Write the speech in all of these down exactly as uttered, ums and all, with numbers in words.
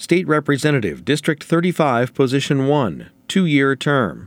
State Representative, District thirty-five, Position one, two-year term.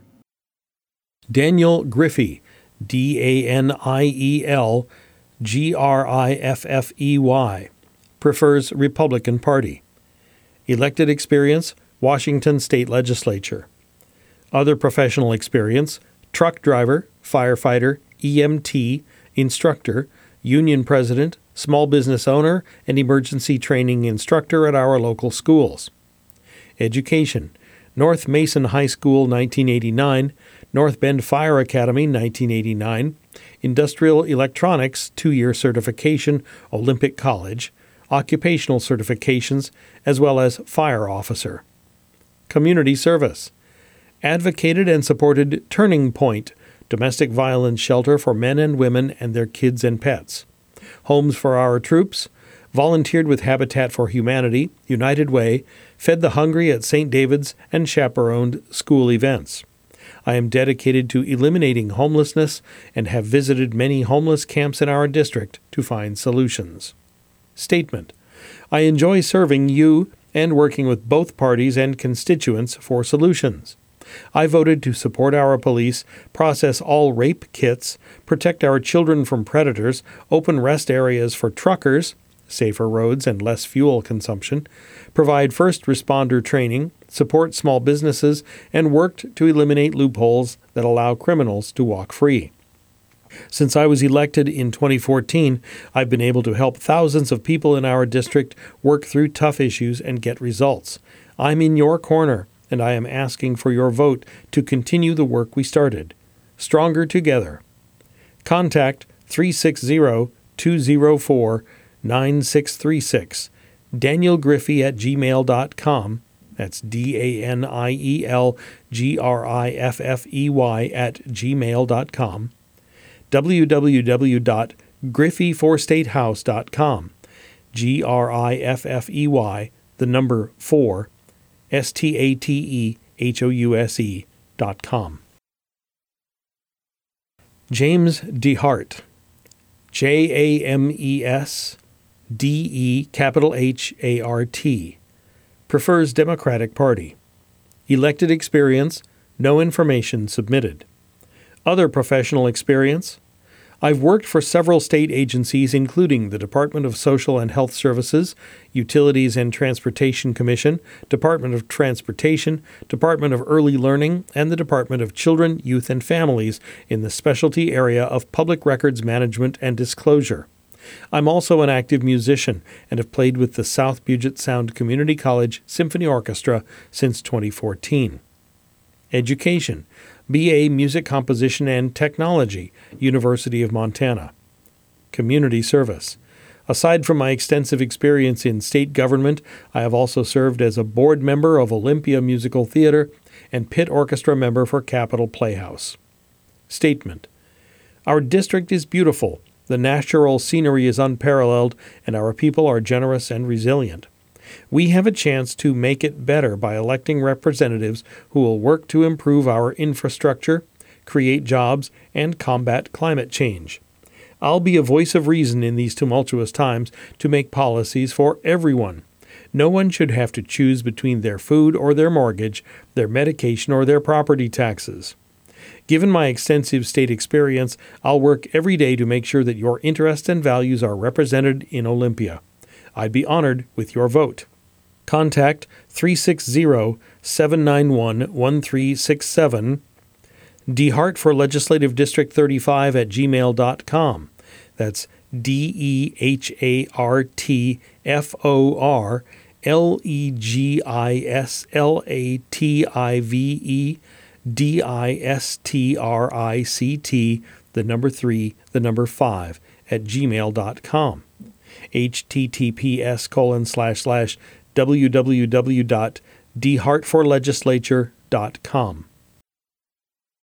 Daniel Griffey, D A N I E L G R I F F E Y, prefers Republican Party. Elected experience, Washington State Legislature. Other professional experience, truck driver, firefighter, E M T, instructor, union president, small business owner, and emergency training instructor at our local schools. Education, North Mason High School nineteen eighty-nine, North Bend Fire Academy nineteen eighty-nine, Industrial Electronics two-year certification, Olympic College, occupational certifications, as well as fire officer. Community service, advocated and supported Turning Point, domestic violence shelter for men and women and their kids and pets. Homes for Our Troops, volunteered with Habitat for Humanity, United Way, fed the hungry at Saint David's, and chaperoned school events. I am dedicated to eliminating homelessness and have visited many homeless camps in our district to find solutions. Statement: I enjoy serving you and working with both parties and constituents for solutions. I voted to support our police, process all rape kits, protect our children from predators, open rest areas for truckers, safer roads and less fuel consumption, provide first responder training, support small businesses, and worked to eliminate loopholes that allow criminals to walk free. Since I was elected in twenty fourteen, I've been able to help thousands of people in our district work through tough issues and get results. I'm in your corner, and I am asking for your vote to continue the work we started. Stronger together. Contact three six zero, two zero four, nine six three six, Daniel Griffey at gmail dot com. That's D A N I E L G R I F F E Y at gmail dot com. w w w dot griffey for state house dot com. G R I F F E Y, the number four, S T A T E H O U S E dot com. James DeHart, J A M E S D E capital H A R T, prefers Democratic Party. Elected experience, no information submitted. Other professional experience, I've worked for several state agencies including the Department of Social and Health Services, Utilities and Transportation Commission, Department of Transportation, Department of Early Learning, and the Department of Children, Youth, and Families in the specialty area of public records management and disclosure. I'm also an active musician and have played with the South Puget Sound Community College Symphony Orchestra since twenty fourteen. Education, B A Music Composition and Technology, University of Montana. Community service. Aside from my extensive experience in state government, I have also served as a board member of Olympia Musical Theater and pit orchestra member for Capitol Playhouse. Statement: Our district is beautiful, the natural scenery is unparalleled, and our people are generous and resilient. We have a chance to make it better by electing representatives who will work to improve our infrastructure, create jobs, and combat climate change. I'll be a voice of reason in these tumultuous times to make policies for everyone. No one should have to choose between their food or their mortgage, their medication or their property taxes. Given my extensive state experience, I'll work every day to make sure that your interests and values are represented in Olympia. I'd be honored with your vote. Contact three six zero, seven nine one, one three six seven, DeHart for Legislative District thirty-five at gmail dot com. That's D E H A R T F O R L E G I S L A T I V E D I S T R I C T, the number three, the number five, at gmail dot com. https colon slash slash www dot d hart for legislature dot com.